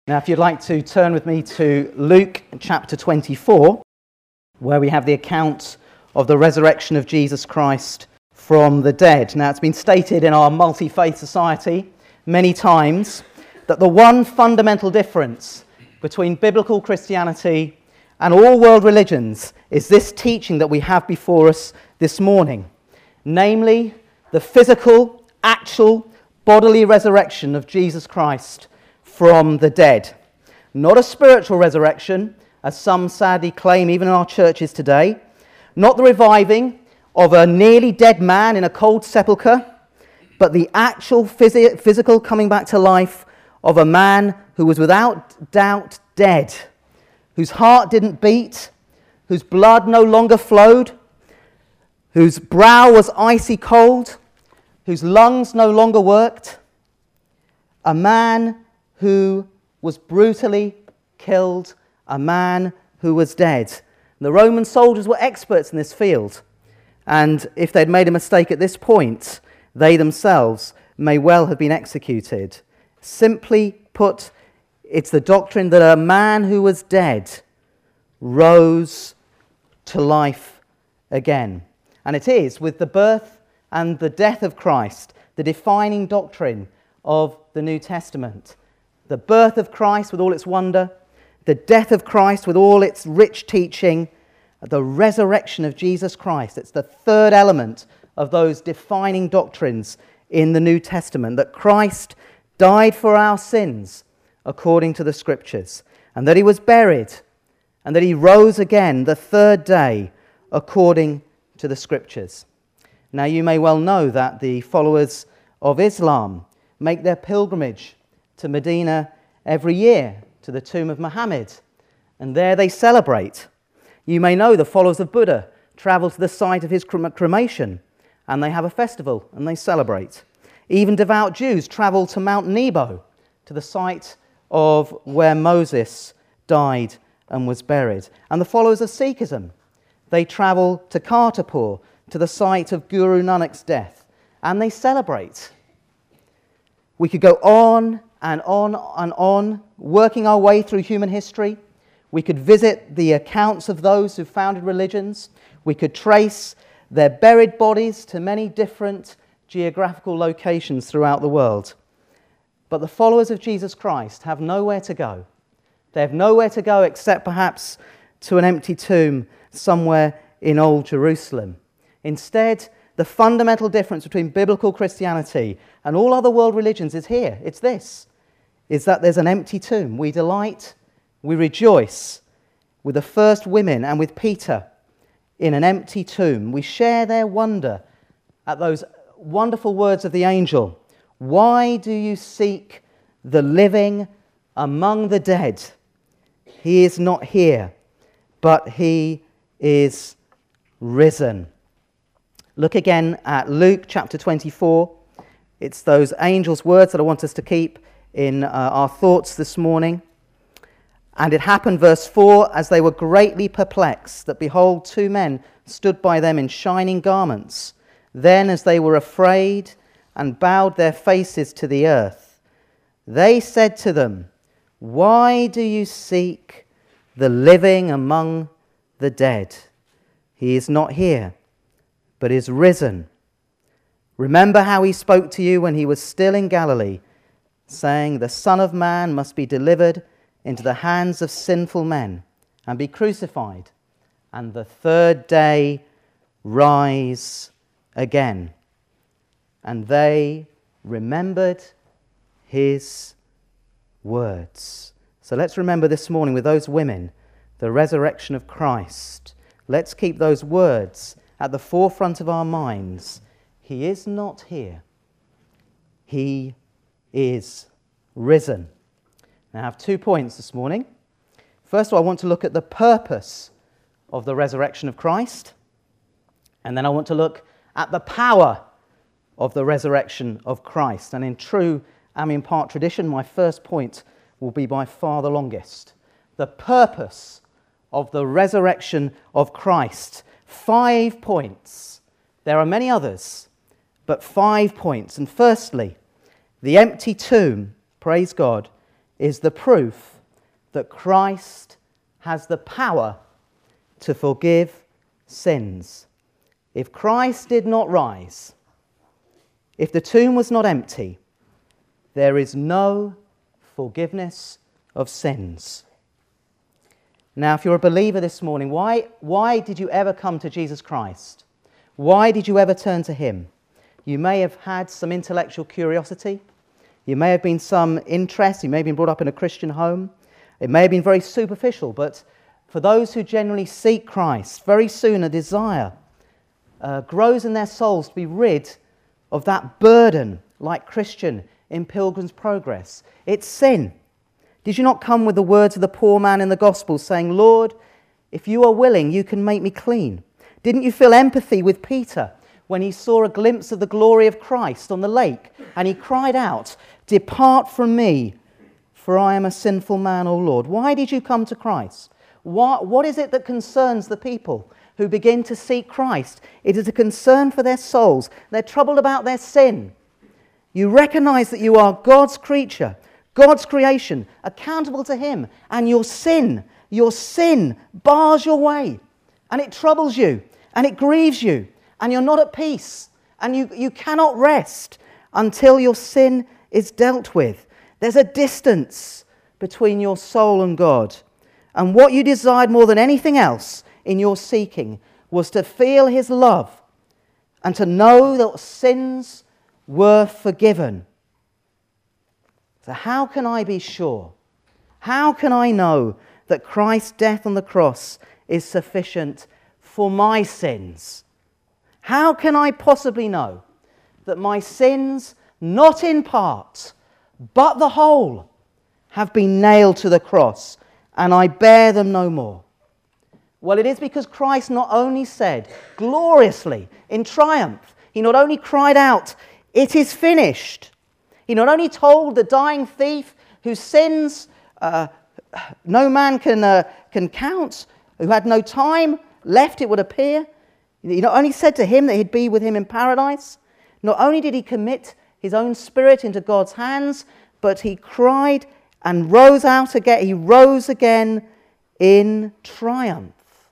Now, if you'd like to turn with me to Luke chapter 24, where we have the account of the resurrection of Jesus Christ from the dead. Now, it's been stated in our multi-faith society many times that the one fundamental difference between biblical Christianity and all world religions is this teaching that we have before us this morning, namely the physical, actual, bodily resurrection of Jesus Christ from the dead. Not a spiritual resurrection, as some sadly claim even in our churches today. Not the reviving of a nearly dead man in a cold sepulchre, but the actual physical coming back to life of a man who was without doubt dead, whose heart didn't beat, whose blood no longer flowed, whose brow was icy cold, whose lungs no longer worked. A man who was brutally killed, a man who was dead. The Roman soldiers were experts in this field, and if they'd made a mistake at this point, they themselves may well have been executed. Simply put, it's the doctrine that a man who was dead rose to life again. And it is, with the birth and the death of Christ, the defining doctrine of the New Testament. The birth of Christ with all its wonder, the death of Christ with all its rich teaching, the resurrection of Jesus Christ. It's the third element of those defining doctrines in the New Testament, that Christ died for our sins according to the Scriptures, and that he was buried, and that he rose again the third day according to the Scriptures. Now, you may well know that the followers of Islam make their pilgrimage to Medina every year, to the tomb of Muhammad, and there they celebrate. You may know the followers of Buddha travel to the site of his cremation, and they have a festival, and they celebrate. Even devout Jews travel to Mount Nebo, to the site of where Moses died and was buried. And the followers of Sikhism, they travel to Kartarpur, to the site of Guru Nanak's death, and they celebrate. We could go on and on and on, working our way through human history. We could visit the accounts of those who founded religions. We could trace their buried bodies to many different geographical locations throughout the world. But the followers of Jesus Christ have nowhere to go. They have nowhere to go except perhaps to an empty tomb somewhere in Old Jerusalem. Instead, the fundamental difference between biblical Christianity and all other world religions is here. It's this, is that there's an empty tomb. We delight, we rejoice with the first women and with Peter in an empty tomb. We share their wonder at those wonderful words of the angel. Why do you seek the living among the dead? He is not here, but he is risen. Look again at Luke chapter 24. It's those angels' words that I want us to keep in our thoughts this morning. And it happened, verse 4, as they were greatly perplexed, that behold, two men stood by them in shining garments. Then, as they were afraid and bowed their faces to the earth, they said to them, why do you seek the living among the dead? He is not here, but is risen. Remember how he spoke to you when he was still in Galilee, saying, the Son of Man must be delivered into the hands of sinful men and be crucified, and the third day rise again. And they remembered his words. So let's remember this morning with those women the resurrection of Christ. Let's keep those words at the forefront of our minds. He is not here. He is risen. Now, I have 2 points this morning. First of all, I want to look at the purpose of the resurrection of Christ. And then I want to look at the power of the resurrection of Christ. And in true Amiens Park tradition, my first point will be by far the longest. The purpose of the resurrection of Christ. 5 points. There are many others, but 5 points. And firstly, the empty tomb, praise God, is the proof that Christ has the power to forgive sins. If Christ did not rise, if the tomb was not empty, there is no forgiveness of sins. Now, if you're a believer this morning, why did you ever come to Jesus Christ? Why did you ever turn to him? You may have had some intellectual curiosity. You may have been some interest. You may have been brought up in a Christian home. It may have been very superficial, but for those who genuinely seek Christ, very soon a desire grows in their souls to be rid of that burden, like Christian in Pilgrim's Progress. It's sin. Did you not come with the words of the poor man in the Gospel saying, "Lord, if you are willing, you can make me clean"? Didn't you feel empathy with Peter when he saw a glimpse of the glory of Christ on the lake and he cried out, "Depart from me, for I am a sinful man, O Lord"? Why did you come to Christ? What is it that concerns the people who begin to seek Christ? It is a concern for their souls. They're troubled about their sin. You recognize that you are God's creature, God's creation, accountable to him, and your sin bars your way, and it troubles you, and it grieves you, and you're not at peace, and you cannot rest until your sin is dealt with. There's a distance between your soul and God, and what you desired more than anything else in your seeking was to feel his love and to know that sins were forgiven. So how can I be sure? How can I know that Christ's death on the cross is sufficient for my sins? How can I possibly know that my sins, not in part, but the whole, have been nailed to the cross and I bear them no more? Well, it is because Christ not only said gloriously in triumph, he not only cried out, "It is finished." He not only told the dying thief whose sins no man can count, who had no time left, it would appear. He not only said to him that he'd be with him in paradise, not only did he commit his own spirit into God's hands, but he cried and rose out again. He rose again in triumph.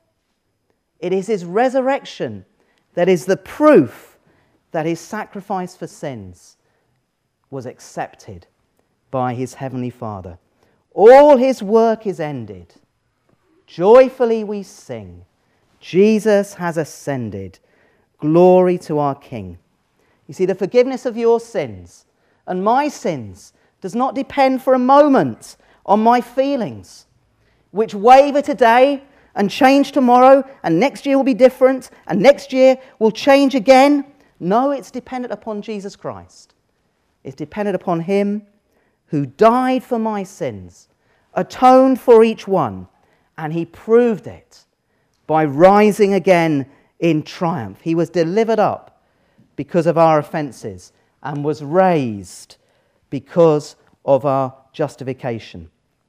It is his resurrection that is the proof that his sacrifice for sins was accepted by his heavenly Father. All his work is ended. Joyfully we sing, Jesus has ascended. Glory to our King. You see, the forgiveness of your sins and my sins does not depend for a moment on my feelings, which waver today and change tomorrow, and next year will be different, and next year will change again. No, it's dependent upon Jesus Christ. It's dependent upon him who died for my sins, atoned for each one, and he proved it by rising again in triumph. He was delivered up because of our offences and was raised because of our justification.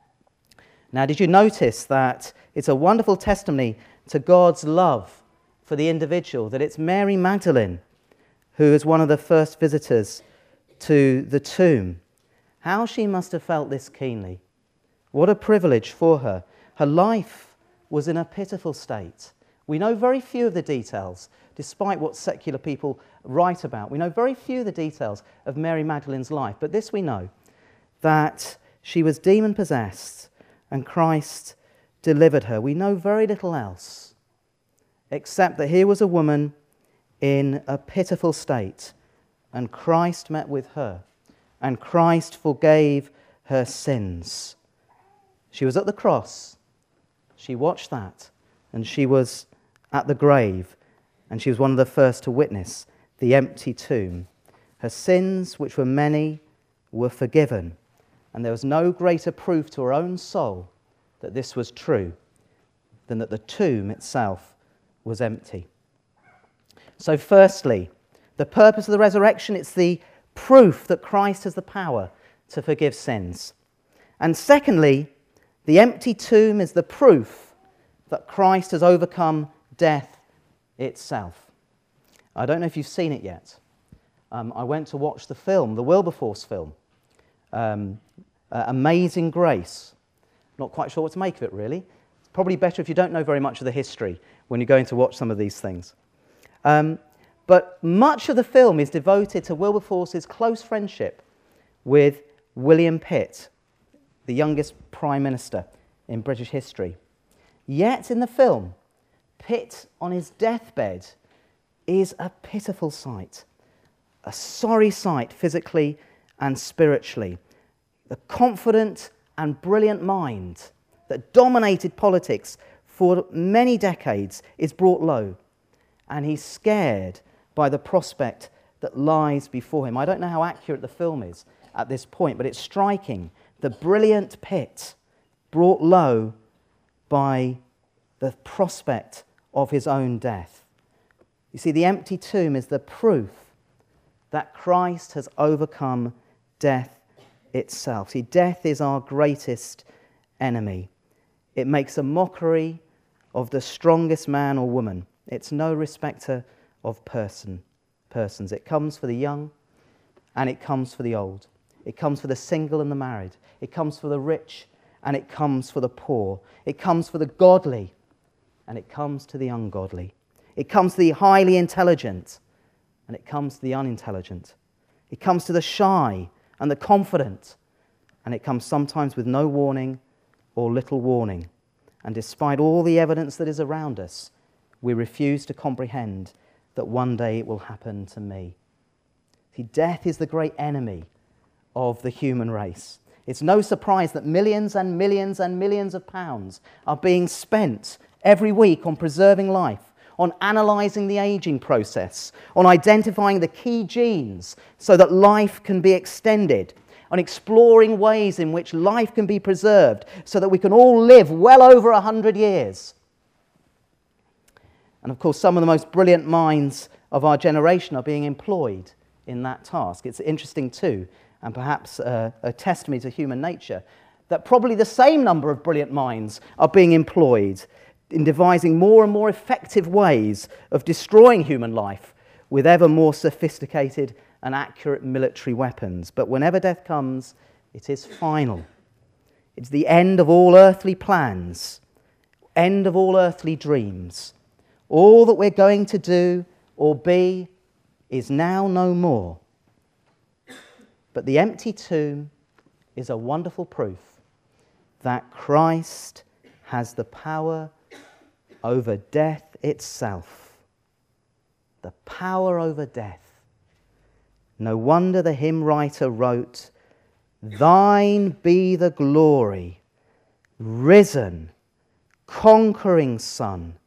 Now, did you notice that it's a wonderful testimony to God's love for the individual, that it's Mary Magdalene who is one of the first visitors to the tomb? How she must have felt this keenly. What a privilege for her. Her life was in a pitiful state. We know very few of the details, despite what secular people write about. We know very few of the details of Mary Magdalene's life, but this we know, that she was demon-possessed and Christ delivered her. We know very little else, except that here was a woman in a pitiful state, and Christ met with her, and Christ forgave her sins. She was at the cross. She watched that, and she was at the grave, and she was one of the first to witness the empty tomb. Her sins, which were many, were forgiven, and there was no greater proof to her own soul that this was true than that the tomb itself was empty. So firstly, the purpose of the resurrection, it's the proof that Christ has the power to forgive sins. And secondly, the empty tomb is the proof that Christ has overcome death itself. I don't know if you've seen it yet. I went to watch the film, the Wilberforce film, Amazing Grace. Not quite sure what to make of it, really. It's probably better if you don't know very much of the history when you're going to watch some of these things. But much of the film is devoted to Wilberforce's close friendship with William Pitt, the youngest Prime Minister in British history. Yet in the film, Pitt on his deathbed is a pitiful sight, a sorry sight physically and spiritually. The confident and brilliant mind that dominated politics for many decades is brought low, and he's scared by the prospect that lies before him. I don't know how accurate the film is at this point, but it's striking. The brilliant Pitt brought low by the prospect of his own death. You see, the empty tomb is the proof that Christ has overcome death itself. See, death is our greatest enemy. It makes a mockery of the strongest man or woman. It's no respecter of persons. It comes for the young and it comes for the old. It comes for the single and the married. It comes for the rich and it comes for the poor. It comes for the godly and it comes to the ungodly. It comes to the highly intelligent and it comes to the unintelligent. It comes to the shy and the confident, and it comes sometimes with no warning or little warning. And despite all the evidence that is around us, we refuse to comprehend that one day it will happen to me. See, death is the great enemy of the human race. It's no surprise that millions and millions and millions of pounds are being spent every week on preserving life, on analysing the ageing process, on identifying the key genes so that life can be extended, on exploring ways in which life can be preserved so that we can all live well over 100 years. And of course, some of the most brilliant minds of our generation are being employed in that task. It's interesting too, and perhaps a testimony to human nature, that probably the same number of brilliant minds are being employed in devising more and more effective ways of destroying human life with ever more sophisticated and accurate military weapons. But whenever death comes, it is final. It's the end of all earthly plans, end of all earthly dreams. All that we're going to do or be is now no more. But the empty tomb is a wonderful proof that Christ has the power over death itself. The power over death. No wonder the hymn writer wrote, "Thine be the glory, risen, conquering Son.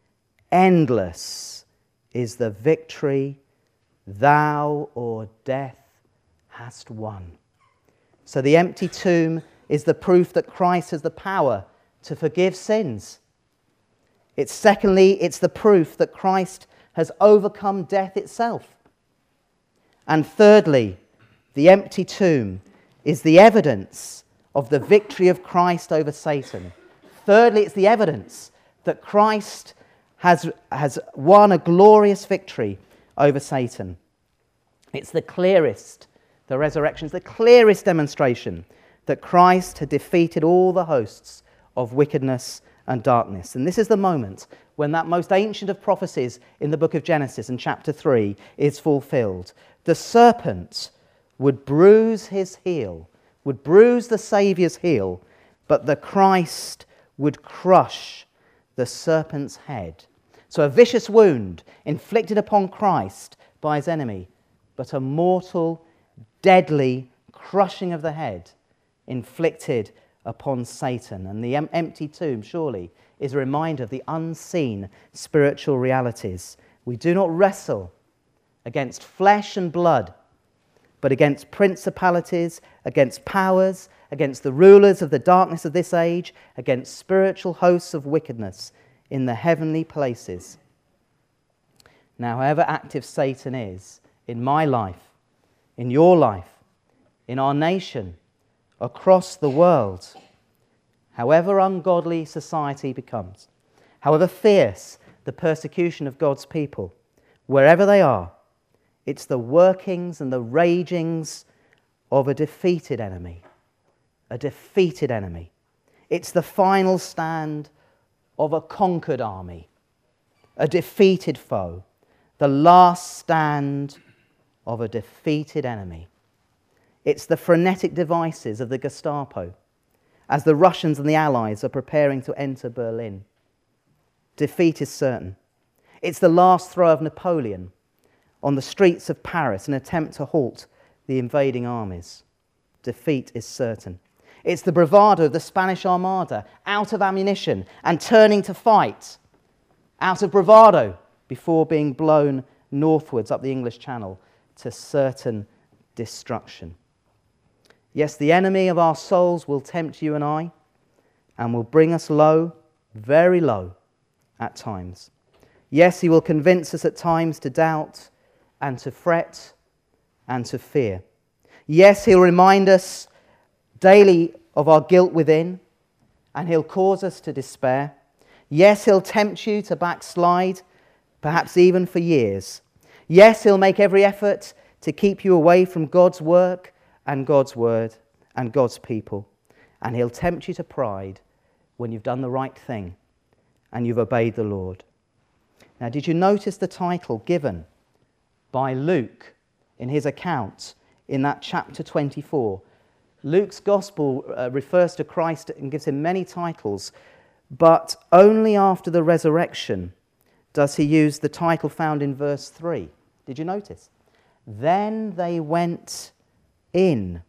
Endless is the victory thou o'er death hast won." So the empty tomb is the proof that Christ has the power to forgive sins. It's the proof that Christ has overcome death itself. And thirdly, the empty tomb is the evidence of the victory of Christ over Satan. Thirdly, it's the evidence that Christ has won a glorious victory over Satan. It's the resurrection is the clearest demonstration that Christ had defeated all the hosts of wickedness and darkness. And this is the moment when that most ancient of prophecies in the book of Genesis in chapter 3 is fulfilled. The serpent would bruise his heel, would bruise the Saviour's heel, but the Christ would crush the serpent's head. So a vicious wound inflicted upon Christ by his enemy, but a mortal, deadly crushing of the head inflicted upon Satan. And the empty tomb, surely, is a reminder of the unseen spiritual realities. We do not wrestle against flesh and blood, but against principalities, against powers, against the rulers of the darkness of this age, against spiritual hosts of wickedness in the heavenly places. Now, however active Satan is in my life, in your life, in our nation, across the world, however ungodly society becomes, however fierce the persecution of God's people, wherever they are, it's the workings and the ragings of a defeated enemy, a defeated enemy. It's the final stand of a conquered army, a defeated foe, the last stand of a defeated enemy. It's the frenetic devices of the Gestapo as the Russians and the Allies are preparing to enter Berlin. Defeat is certain. It's the last throw of Napoleon on the streets of Paris in an attempt to halt the invading armies. Defeat is certain. It's the bravado of the Spanish Armada, out of ammunition and turning to fight, out of bravado before being blown northwards up the English Channel to certain destruction. Yes, the enemy of our souls will tempt you and I, and will bring us low, very low at times. Yes, he will convince us at times to doubt and to fret and to fear. Yes, he'll remind us daily of our guilt within, and he'll cause us to despair. Yes, he'll tempt you to backslide, perhaps even for years. Yes, he'll make every effort to keep you away from God's work and God's word and God's people. And he'll tempt you to pride when you've done the right thing and you've obeyed the Lord. Now, did you notice the title given by Luke in his account in that chapter 24? Luke's gospel refers to Christ and gives him many titles, but only after the resurrection does he use the title found in verse 3. Did you notice? Then they went in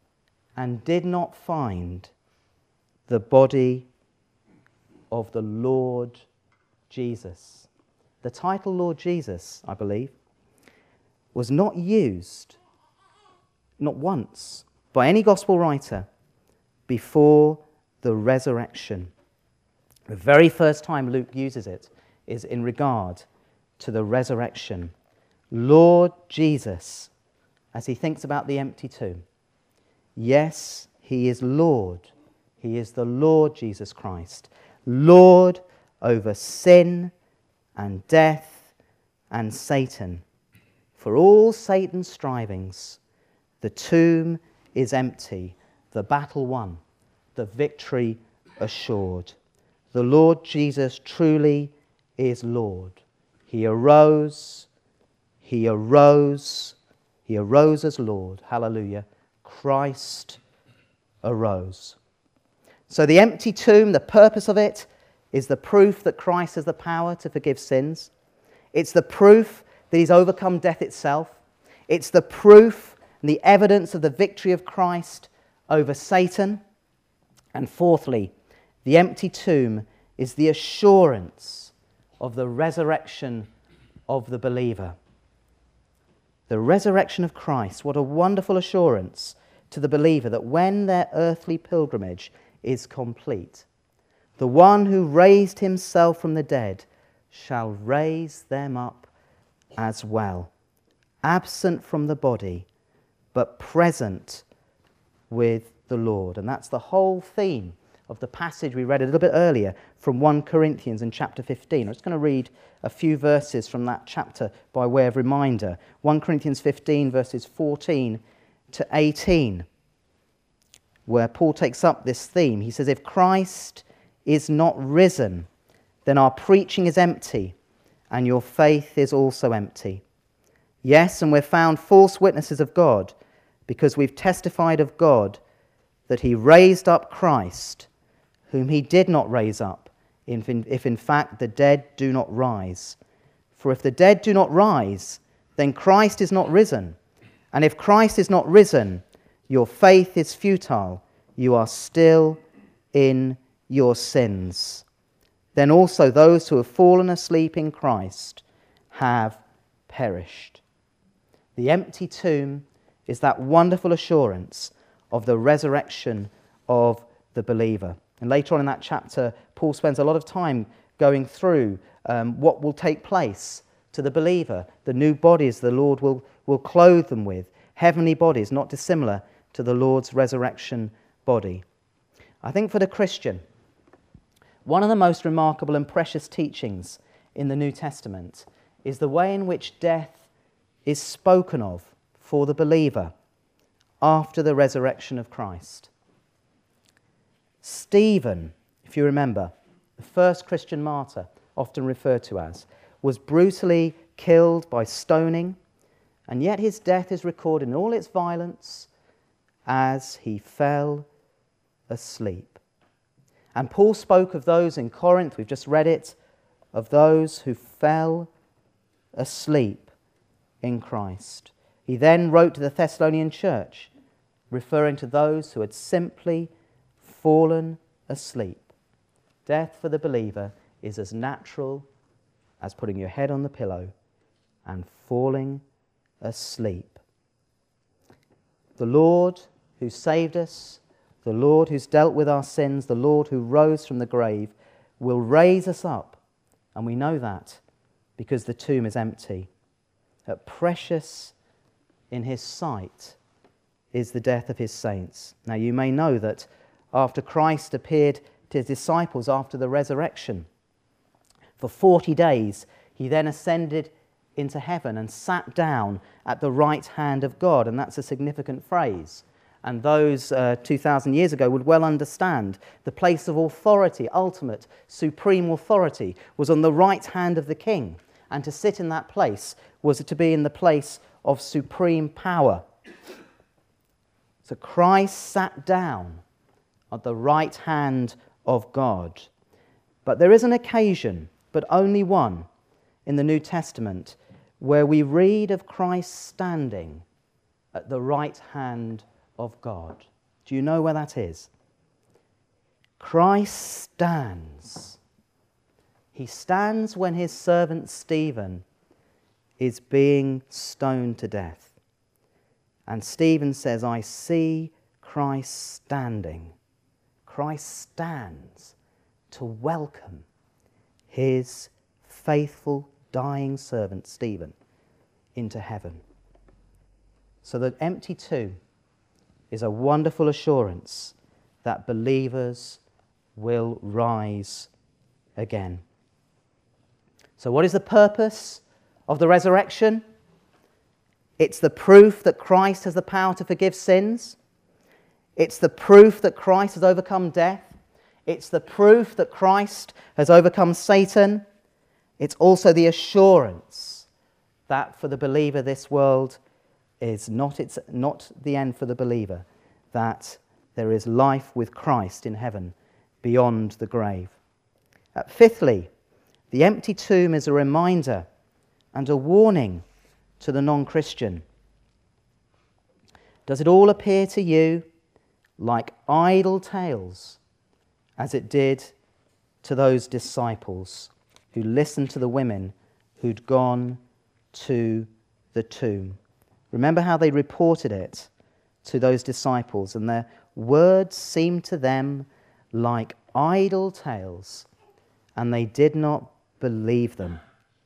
and did not find the body of the Lord Jesus. The title Lord Jesus, I believe, was not used, not once, by any gospel writer before the resurrection. The very first time Luke uses it is in regard to the resurrection. Lord Jesus, as he thinks about the empty tomb. Yes, he is Lord. He is the Lord Jesus Christ. Lord over sin and death and Satan. For all Satan's strivings, the tomb is empty, the battle won, the victory assured. The Lord Jesus truly is Lord. He arose as Lord. Hallelujah. Christ arose. So the empty tomb, the purpose of it is the proof that Christ has the power to forgive sins. It's the proof that he's overcome death itself. It's the proof and the evidence of the victory of Christ over Satan. And fourthly, the empty tomb is the assurance of the resurrection of the believer. The resurrection of Christ, what a wonderful assurance to the believer that when their earthly pilgrimage is complete, the one who raised himself from the dead shall raise them up as well, absent from the body, but present with the Lord. And that's the whole theme of the passage we read a little bit earlier from 1 Corinthians in chapter 15. I'm just going to read a few verses from that chapter by way of reminder. 1 Corinthians 15 verses 14 to 18, where Paul takes up this theme. He says, if Christ is not risen, then our preaching is empty, and your faith is also empty. Yes, and we're found false witnesses of God, because we've testified of God that he raised up Christ, whom he did not raise up, if in fact the dead do not rise. For if the dead do not rise, then Christ is not risen. And if Christ is not risen, your faith is futile. You are still in your sins. Then also those who have fallen asleep in Christ have perished. The empty tomb is that wonderful assurance of the resurrection of the believer. And later on in that chapter, Paul spends a lot of time going through what will take place to the believer, the new bodies the Lord will clothe them with, heavenly bodies, not dissimilar to the Lord's resurrection body. I think for the Christian, one of the most remarkable and precious teachings in the New Testament is the way in which death is spoken of for the believer after the resurrection of Christ. Stephen, if you remember, the first Christian martyr, often referred to as, was brutally killed by stoning, and yet his death is recorded in all its violence as he fell asleep. And Paul spoke of those in Corinth, we've just read it, of those who fell asleep in Christ. He then wrote to the Thessalonian church, referring to those who had simply fallen asleep. Death for the believer is as natural as putting your head on the pillow and falling asleep. The Lord who saved us, the Lord who's dealt with our sins, the Lord who rose from the grave, will raise us up. And we know that because the tomb is empty. Precious in his sight is the death of his saints. Now you may know that after Christ appeared to his disciples after the resurrection, for 40 days he then ascended into heaven and sat down at the right hand of God. And that's a significant phrase. And those 2,000 years ago would well understand the place of authority, ultimate, supreme authority, was on the right hand of the king. And to sit in that place was to be in the place of supreme power. So Christ sat down at the right hand of God. But there is an occasion, but only one, in the New Testament where we read of Christ standing at the right hand of God. Do you know where that is? Christ stands. He stands when his servant Stephen is being stoned to death. And Stephen says, I see Christ standing. Christ stands to welcome his faithful dying servant Stephen into heaven. So the empty tomb is a wonderful assurance that believers will rise again. So what is the purpose of the resurrection? It's the proof that Christ has the power to forgive sins. It's the proof that Christ has overcome death. It's the proof that Christ has overcome Satan. It's also the assurance that for the believer this world is not the end for the believer, that there is life with Christ in heaven beyond the grave. Fifthly, the empty tomb is a reminder and a warning to the non-Christian. Does it all appear to you like idle tales, as it did to those disciples who listened to the women who'd gone to the tomb? Remember how they reported it to those disciples, and their words seemed to them like idle tales, and they did not believe them.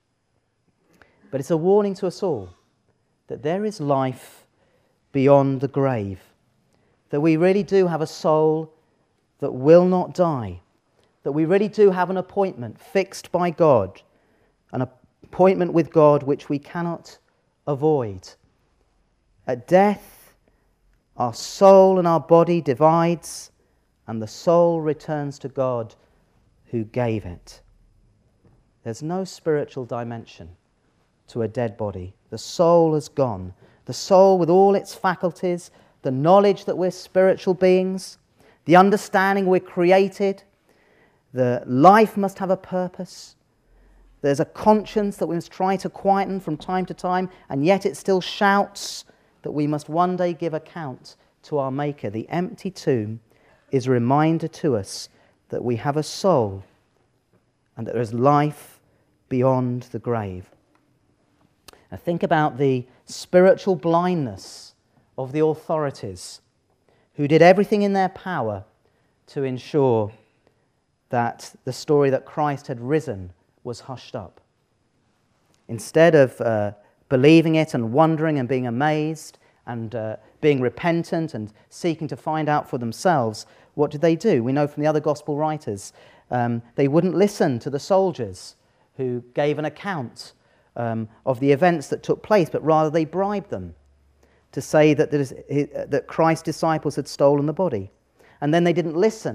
But it's a warning to us all that there is life beyond the grave, that we really do have a soul that will not die, that we really do have an appointment fixed by God, an appointment with God which we cannot avoid. At death, our soul and our body divides, and the soul returns to God who gave it. There's no spiritual dimension to a dead body. The soul has gone. The soul with all its faculties, the knowledge that we're spiritual beings, the understanding we're created, the life must have a purpose. There's a conscience that we must try to quieten from time to time, and yet it still shouts that we must one day give account to our Maker. The empty tomb is a reminder to us that we have a soul and that there is life beyond the grave. Now think about the spiritual blindness of the authorities who did everything in their power to ensure that the story that Christ had risen was hushed up. Instead of believing it and wondering and being amazed and being repentant and seeking to find out for themselves, what did they do? We know from the other gospel writers, they wouldn't listen to the soldiers who gave an account of the events that took place, but rather they bribed them to say that Christ's disciples had stolen the body. And then they didn't listen to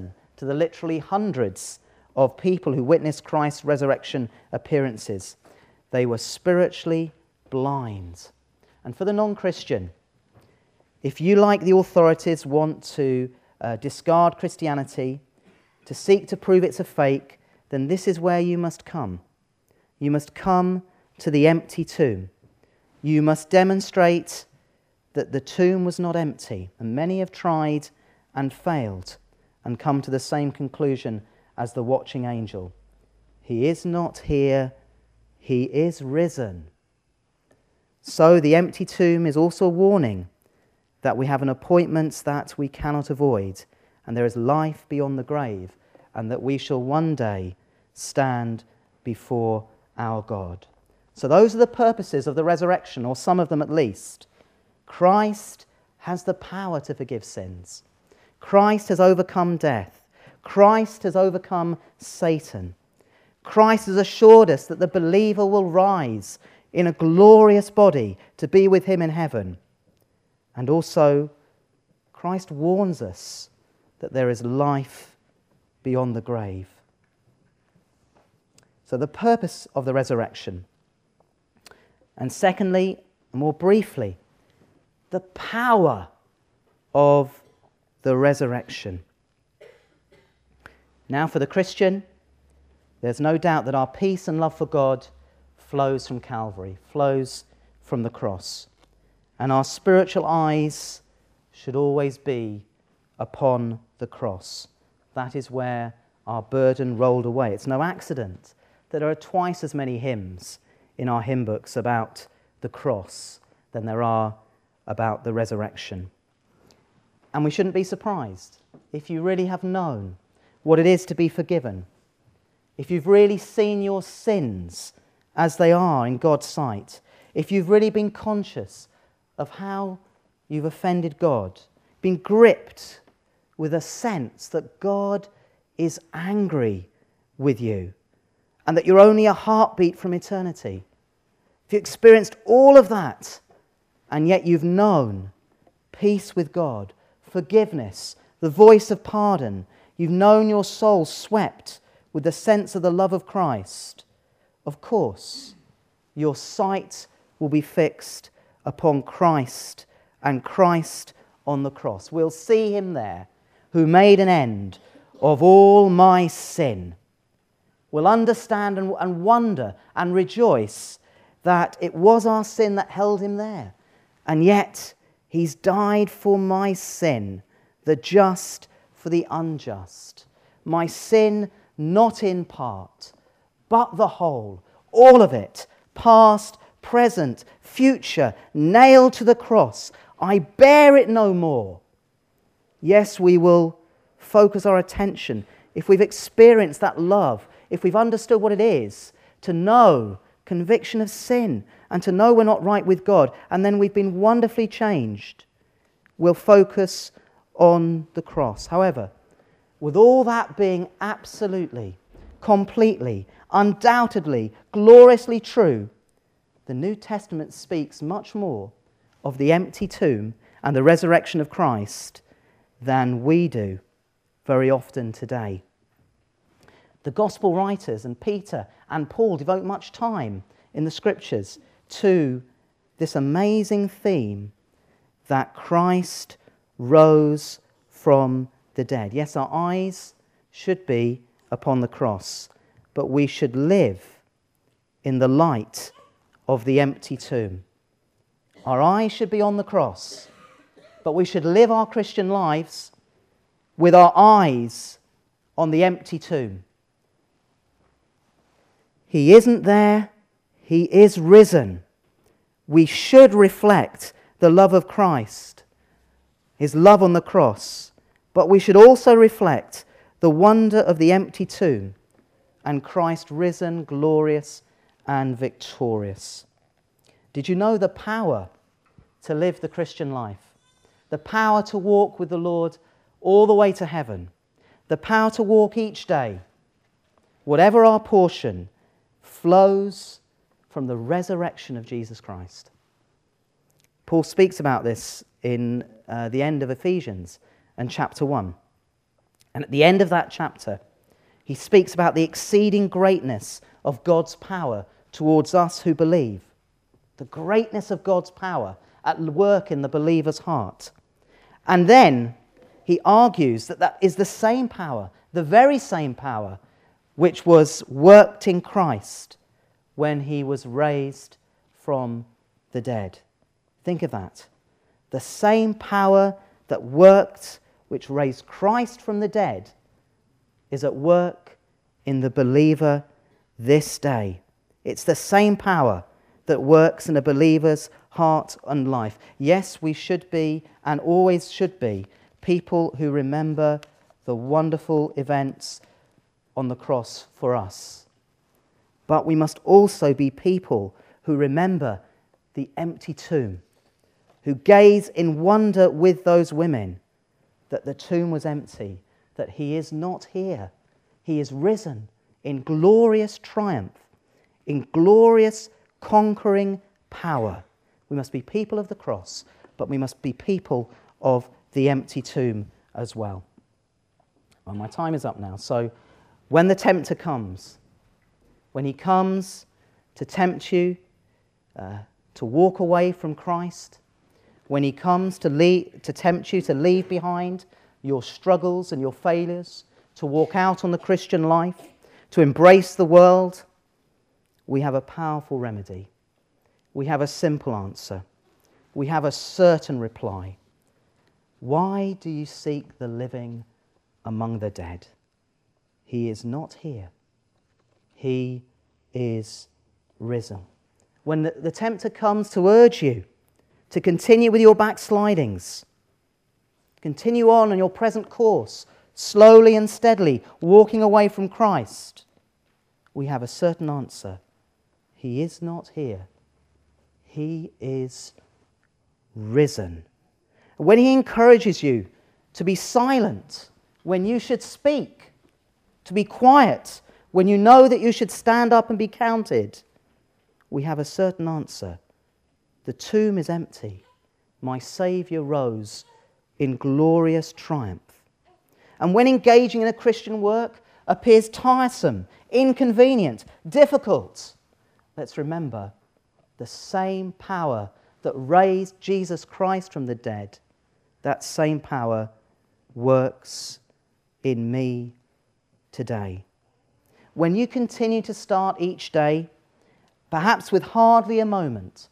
to the literally hundreds of people who witnessed Christ's resurrection appearances. They were spiritually blind. And for the non-Christian, if you, like the authorities, want to discard Christianity, to seek to prove it's a fake, then this is where you must come. You must come to the empty tomb. You must demonstrate that the tomb was not empty, and many have tried and failed and come to the same conclusion as the watching angel. He is not here, he is risen. So the empty tomb is also a warning that we have an appointment that we cannot avoid, and there is life beyond the grave, and that we shall one day stand before our God. So those are the purposes of the resurrection, or some of them at least. Christ has the power to forgive sins. Christ has overcome death. Christ has overcome Satan. Christ has assured us that the believer will rise in a glorious body to be with him in heaven. And also, Christ warns us that there is life beyond the grave. So the purpose of the resurrection. And secondly, more briefly, the power of the resurrection. Now for the Christian, there's no doubt that our peace and love for God flows from Calvary, flows from the cross. And our spiritual eyes should always be upon the cross. That is where our burden rolled away. It's no accident that there are twice as many hymns in our hymn books about the cross than there are about the resurrection. And we shouldn't be surprised if you really have known what it is to be forgiven, if you've really seen your sins as they are in God's sight, if you've really been conscious of how you've offended God, been gripped with a sense that God is angry with you and that you're only a heartbeat from eternity. If you experienced all of that and yet you've known peace with God, forgiveness, the voice of pardon, you've known your soul swept with the sense of the love of Christ, of course, your sight will be fixed upon Christ and Christ on the cross. We'll see him there, who made an end of all my sin. We'll understand and wonder and rejoice that it was our sin that held him there. And yet, he's died for my sin, the just for the unjust. My sin not in part, but the whole, all of it, past, present, future, nailed to the cross. I bear it no more. Yes, we will focus our attention, if we've experienced that love, if we've understood what it is to know conviction of sin and to know we're not right with God, and then we've been wonderfully changed, we'll focus on the cross. However, with all that being absolutely, completely, undoubtedly, gloriously true, the New Testament speaks much more of the empty tomb and the resurrection of Christ than we do very often today. The Gospel writers and Peter and Paul devote much time in the Scriptures to this amazing theme that Christ rose from the dead. Yes, our eyes should be upon the cross, but we should live in the light of the empty tomb. Our eyes should be on the cross, but we should live our Christian lives with our eyes on the empty tomb. He isn't there, he is risen. We should reflect the love of Christ, his love on the cross, but we should also reflect the wonder of the empty tomb and Christ risen, glorious and victorious. Did you know the power to live the Christian life? The power to walk with the Lord all the way to heaven. The power to walk each day, whatever our portion, flows from the resurrection of Jesus Christ. Paul speaks about this in the end of Ephesians and chapter 1. And at the end of that chapter, he speaks about the exceeding greatness of God's power towards us who believe. The greatness of God's power at work in the believer's heart. And then he argues that that is the same power, the very same power, which was worked in Christ when he was raised from the dead. Think of that. The same power that worked, which raised Christ from the dead, is at work in the believer this day. It's the same power that works in a believer's heart and life. Yes, we should be, and always should be, people who remember the wonderful events on the cross for us. But we must also be people who remember the empty tomb, who gaze in wonder with those women that the tomb was empty, that he is not here. He is risen in glorious triumph, in glorious conquering power. We must be people of the cross, but we must be people of the empty tomb as well. Well, my time is up now. So when the tempter comes, when he comes to tempt you to walk away from Christ, when he comes to tempt you to leave behind your struggles and your failures, to walk out on the Christian life, to embrace the world, we have a powerful remedy. We have a simple answer. We have a certain reply. Why do you seek the living among the dead? He is not here. He is risen. When the tempter comes to urge you to continue with your backslidings, continue on your present course, slowly and steadily, walking away from Christ, we have a certain answer. He is not here. He is risen. When he encourages you to be silent when you should speak, to be quiet when you know that you should stand up and be counted, we have a certain answer. The tomb is empty. My Saviour rose in glorious triumph. And when engaging in a Christian work appears tiresome, inconvenient, difficult, let's remember the same power that raised Jesus Christ from the dead, that same power works in me today. When you continue to start each day, perhaps with hardly a moment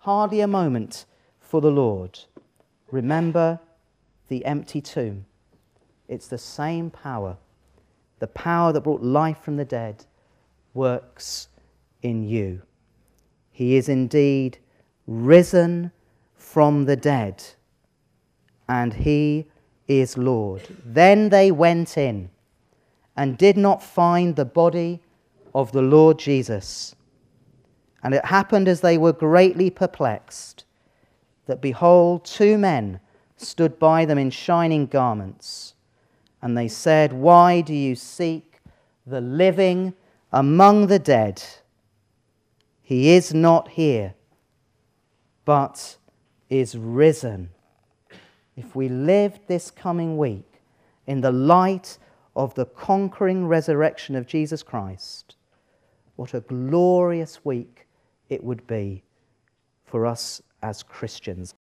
for the Lord, remember the empty tomb. It's the same power. The power that brought life from the dead works in you. He is indeed risen from the dead, and he is Lord. Then they went in and did not find the body of the Lord Jesus. And it happened as they were greatly perplexed, that behold, two men stood by them in shining garments. And they said, Why do you seek the living among the dead? He is not here, but is risen. If we live this coming week in the light of the conquering resurrection of Jesus Christ, what a glorious week it would be for us as Christians.